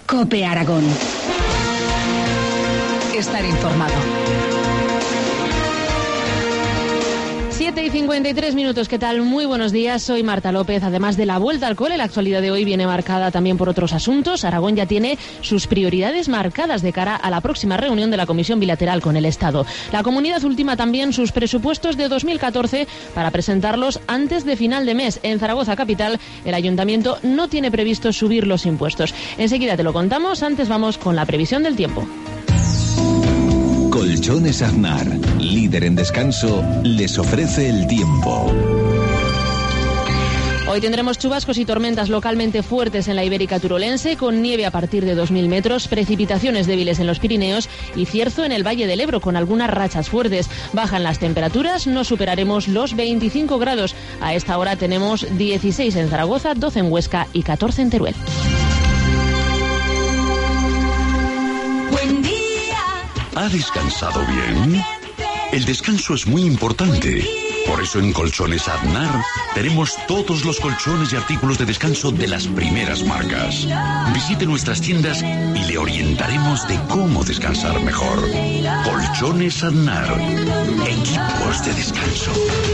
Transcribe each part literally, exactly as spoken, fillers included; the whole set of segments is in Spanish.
COPE Aragón. Estar informado. siete y cincuenta y tres minutos, ¿qué tal? Muy buenos días, soy Marta López. Además de la vuelta al cole, la actualidad de hoy viene marcada también por otros asuntos. Aragón ya tiene sus prioridades marcadas de cara a la próxima reunión de la Comisión Bilateral con el Estado. La comunidad ultima también sus presupuestos de dos mil catorce para presentarlos antes de final de mes. En Zaragoza capital, el Ayuntamiento no tiene previsto subir los impuestos. Enseguida te lo contamos, antes vamos con la previsión del tiempo. Colchones Aznar, líder en descanso, les ofrece el tiempo. Hoy tendremos chubascos y tormentas localmente fuertes en la Ibérica Turolense, con nieve a partir de dos mil metros, precipitaciones débiles en los Pirineos y cierzo en el Valle del Ebro, con algunas rachas fuertes. Bajan las temperaturas, no superaremos los veinticinco grados. A esta hora tenemos dieciséis en Zaragoza, doce en Huesca y catorce en Teruel. Buen día. ¿Ha descansado bien? El descanso es muy importante. Por eso en Colchones Aznar tenemos todos los colchones y artículos de descanso de las primeras marcas. Visite nuestras tiendas y le orientaremos de cómo descansar mejor. Colchones Aznar, equipos de descanso.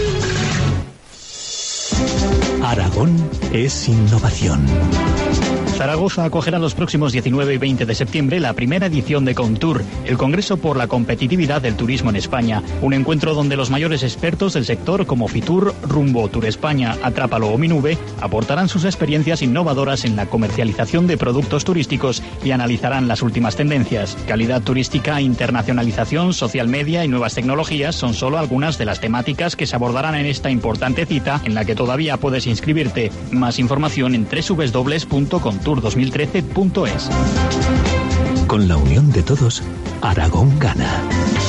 Aragón es innovación. Zaragoza acogerá los próximos diecinueve y veinte de septiembre la primera edición de Contour, el Congreso por la Competitividad del Turismo en España. Un encuentro donde los mayores expertos del sector como Fitur, Rumbo, Tour España, Atrápalo o Minube aportarán sus experiencias innovadoras en la comercialización de productos turísticos y analizarán las últimas tendencias. Calidad turística, internacionalización, social media y nuevas tecnologías son solo algunas de las temáticas que se abordarán en esta importante cita, en la que todavía puedes inscribirte. Más información en doble u doble u doble u punto contour dos mil trece punto es. Con la unión de todos, Aragón gana.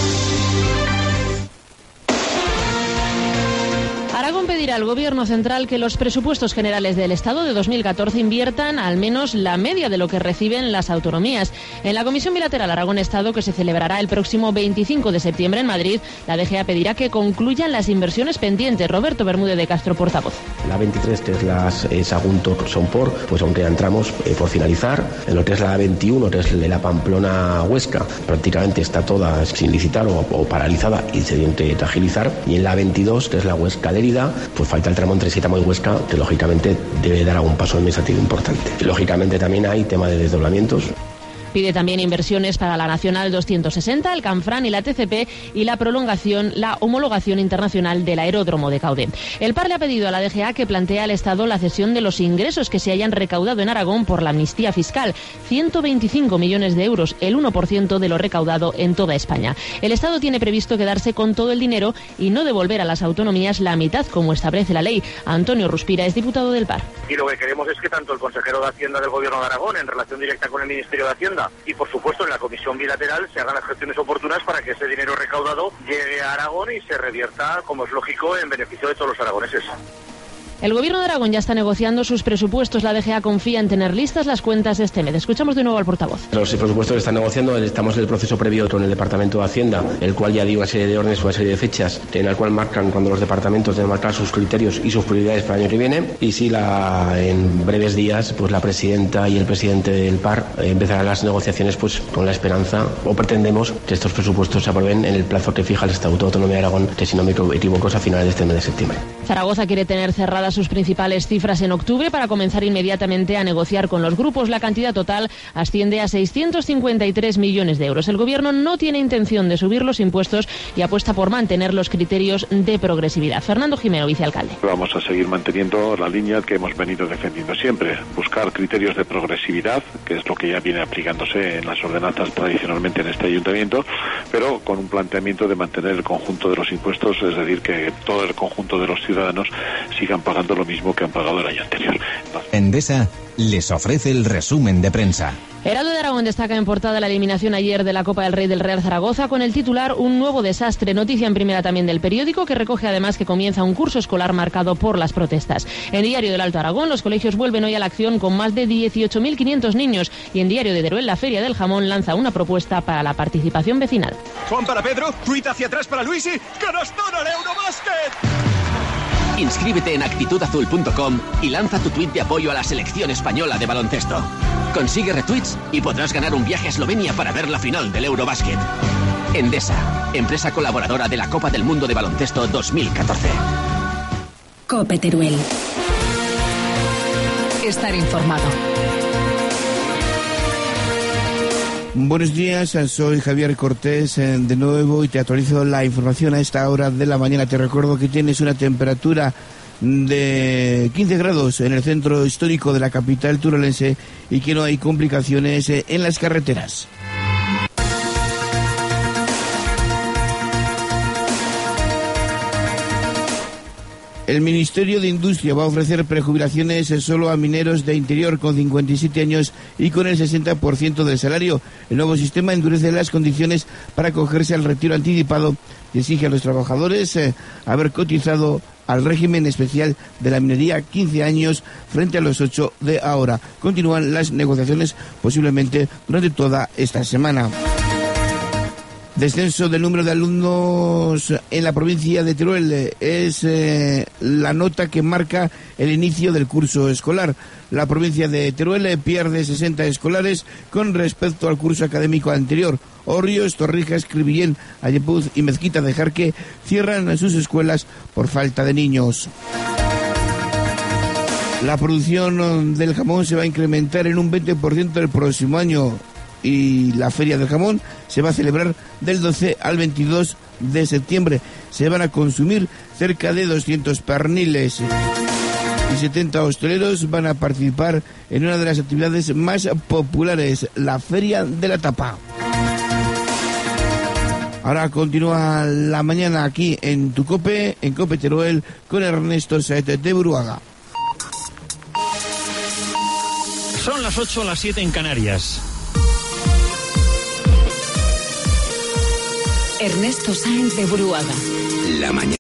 Aragón pedirá al Gobierno central que los presupuestos generales del Estado de dos mil catorce inviertan al menos la media de lo que reciben las autonomías. En la Comisión Bilateral Aragón-Estado, que se celebrará el próximo veinticinco de septiembre en Madrid, la D G A pedirá que concluyan las inversiones pendientes. Roberto Bermúdez de Castro, portavoz. La veintitrés, que es la Sagunto-Sompor, pues aunque entramos eh, por finalizar. En lo que es la veintiuno, que es la Pamplona-Huesca, prácticamente está toda sin licitar o, o paralizada y se tiene que agilizar. Y en la veintidós, que es la Huesca-Lérida, pues falta el tramo entre Sítamo y Huesca, que lógicamente debe dar algún paso administrativo importante. Lógicamente también hay tema de desdoblamientos. Pide también inversiones para la Nacional doscientos sesenta, el Canfrán y la T C P y la prolongación, la homologación internacional del aeródromo de Caude. El Par le ha pedido a la D G A que plantee al Estado la cesión de los ingresos que se hayan recaudado en Aragón por la amnistía fiscal, ciento veinticinco millones de euros, el uno por ciento de lo recaudado en toda España. El Estado tiene previsto quedarse con todo el dinero y no devolver a las autonomías la mitad, como establece la ley. Antonio Ruspira es diputado del Par. Y lo que queremos es que tanto el consejero de Hacienda del Gobierno de Aragón, en relación directa con el Ministerio de Hacienda, y por supuesto en la Comisión Bilateral, se hagan las gestiones oportunas para que ese dinero recaudado llegue a Aragón y se revierta, como es lógico, en beneficio de todos los aragoneses. El Gobierno de Aragón ya está negociando sus presupuestos. La D G A confía en tener listas las cuentas de este mes. Escuchamos de nuevo al portavoz. Los presupuestos que están negociando, estamos en el proceso previo con el Departamento de Hacienda, el cual ya dio una serie de órdenes, una serie de fechas, en el cual marcan cuando los departamentos deben marcar sus criterios y sus prioridades para el año que viene. Y si la, en breves días, pues la presidenta y el presidente del Par eh, empezarán las negociaciones, pues con la esperanza, o pretendemos, que estos presupuestos se aprueben en el plazo que fija el Estatuto de Autonomía de Aragón, que si no me equivoco es a finales de este mes de septiembre. Zaragoza quiere tener cerradas sus principales cifras en octubre para comenzar inmediatamente a negociar con los grupos. La cantidad total asciende a seiscientos cincuenta y tres millones de euros. El Gobierno no tiene intención de subir los impuestos y apuesta por mantener los criterios de progresividad. Fernando Jimeno, vicealcalde. Vamos a seguir manteniendo la línea que hemos venido defendiendo siempre, buscar criterios de progresividad, que es lo que ya viene aplicándose en las ordenanzas tradicionalmente en este ayuntamiento, pero con un planteamiento de mantener el conjunto de los impuestos, es decir, que todo el conjunto de los ciudadanos sigan pagando lo mismo que han pagado el año anterior. Endesa les ofrece el resumen de prensa. Heraldo de Aragón destaca en portada la eliminación ayer de la Copa del Rey del Real Zaragoza con el titular Un nuevo desastre. Noticia en primera también del periódico, que recoge además que comienza un curso escolar marcado por las protestas. En Diario del Alto Aragón, los colegios vuelven hoy a la acción con más de dieciocho mil quinientos niños. Y en Diario de Teruel, la Feria del Jamón lanza una propuesta para la participación vecinal. Juan para Pedro, tuita hacia atrás para Luisi, canastón al Eurobásquet. Inscríbete en actitud azul punto com y lanza tu tuit de apoyo a la selección española de baloncesto. Consigue retweets y podrás ganar un viaje a Eslovenia para ver la final del Eurobasket. Endesa, empresa colaboradora de la Copa del Mundo de Baloncesto dos mil catorce. Cope Teruel. Estar informado. Buenos días, soy Javier Cortés de nuevo y te actualizo la información a esta hora de la mañana. Te recuerdo que tienes una temperatura de quince grados en el centro histórico de la capital turolense y que no hay complicaciones en las carreteras. El Ministerio de Industria va a ofrecer prejubilaciones solo a mineros de interior con cincuenta y siete años y con el sesenta por ciento del salario. El nuevo sistema endurece las condiciones para acogerse al retiro anticipado y exige a los trabajadores eh, haber cotizado al régimen especial de la minería quince años frente a los ocho de ahora. Continúan las negociaciones posiblemente durante toda esta semana. Descenso del número de alumnos en la provincia de Teruel es eh, la nota que marca el inicio del curso escolar. La provincia de Teruel pierde sesenta escolares con respecto al curso académico anterior. Orrioz, Torrijas, Cribillén, Ayepuz y Mezquita de Jarque cierran sus escuelas por falta de niños. La producción del jamón se va a incrementar en un veinte por ciento el próximo año. Y la Feria del Jamón se va a celebrar del doce al veintidós de septiembre. Se van a consumir cerca de doscientos perniles y setenta hosteleros van a participar en una de las actividades más populares, la Feria de la Tapa. Ahora continúa la mañana aquí en tu Cope, en Cope Teruel, con Ernesto Saete de Buruaga. Son las ocho, las siete en Canarias. Ernesto Sáenz de Buruaga. La mañana.